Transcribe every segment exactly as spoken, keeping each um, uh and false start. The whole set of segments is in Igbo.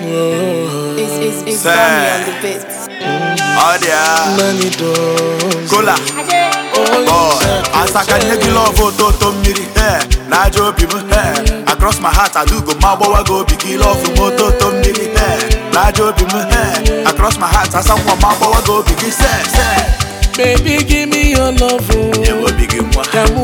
It's, it's, it's Sammy on the beat. Oh yeah. Many doors. Cola. Boy, as I can make you love to to miri hair. Na jo people hair. Across my heart I do go my boy go big love to to miri hair. Na jo people hair. Across my heart I someone my boy go big say say. Baby, give me your love. You will begin one.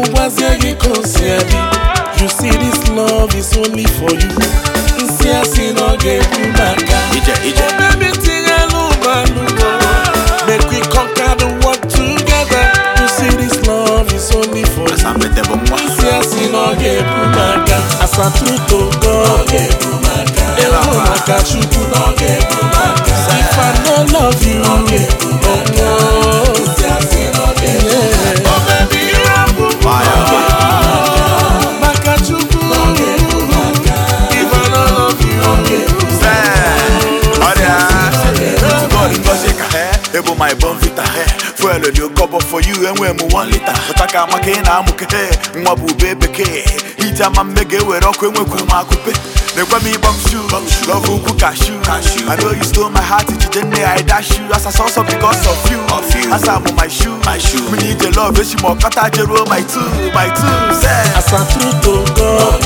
You see this love is only for you. See I see no get you back. Ije ije. Baby, ting aluba luba. Make we conquer the world together. You see this love is only for you. See I see no get you back. As I true to God, Elo makachuku no get you back. If I don't love you, oh no. See I see no get you back. Oh baby, you are good. Makachuku no get you back. If I don't love you, Ebo my bon vita hair. Fuel the cover for you and when one liter. But I can't make it. I'm okay. Mwabu baby K. Each time I'm mega where I can work with my coupe. They want me bum shoe. Love who cook cashew. I know you stole my heart. If you didn't I dash you. As I saw some because of you. As I'm on my shoe. My shoe. We need your love. She more cut out your my two. My two. Say. As I true to God.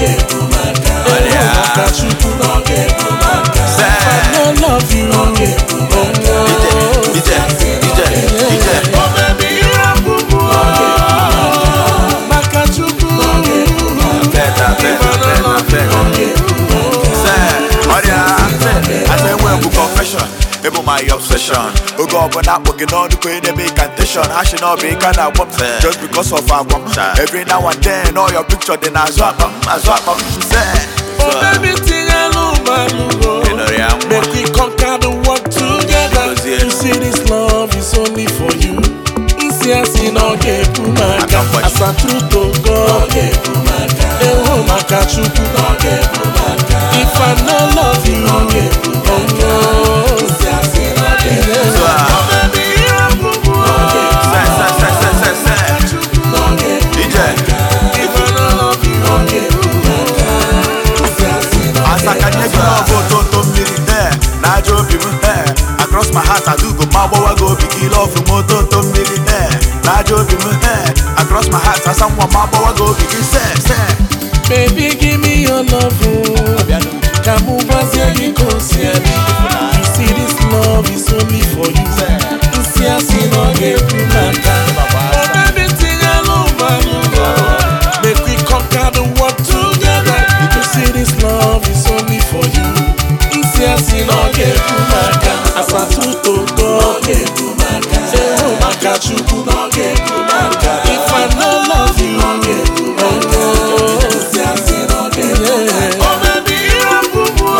I don't love you. D J, D J, D J. Oh baby, you are boo-boo. Makachuku. Better, better, better, better. Say, oh yeah. I say when we confession. Able my obsession. We go up and up, working on the queen, they make condition. I should not be kind of woman just because of our woman. Every now and then, all your picture, then I swap them, I swap them. Say, oh baby, ting aluba luba. Make we conquer the world together. You see this love is only for you. See I see no get pumaka. As I true to God, Ewo makachuku no get pumaka. If I no love you, oh no. See I see no get pumaka. Oh baby, you are boo-boo. say, say, say, say, say, say. D J. If I no love you, oh no. See I see no as I can make you love to to miri hair. Na jo people hair. Across my heart I do go my boy go big love to to to miri hair. Na jo people hair. Across my heart I someone my boy go big say say. Baby, give me your love. Kamu wazi kosiani. You see this love is only for you. See I see no get pumaka. Oh baby, ting aluba luba. Make we conquer the world together. You see this love is only for you. See I see no get pumaka. As I true to God, Ewo makachuku no get pumaka. If I no love you, oh no. See I see no get pumaka. Oh baby, you are boo-boo.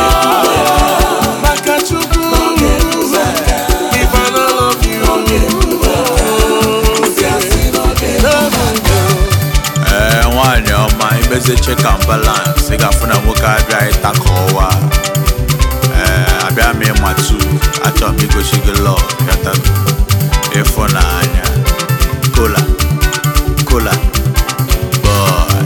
Makachuku no get pumaka. If I no love you, oh see I see no get pumaka. Eh, one your mind, best check and balance. Say got fun and work hard right takowa. Eh, abia me matu. I thought me go she get love. Yata. If on anya. Cola, cola, boy.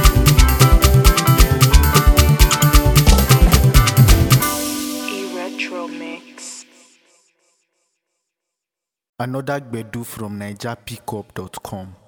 E-Retro Mix. Another Gbedu from Niger Pickup dot com.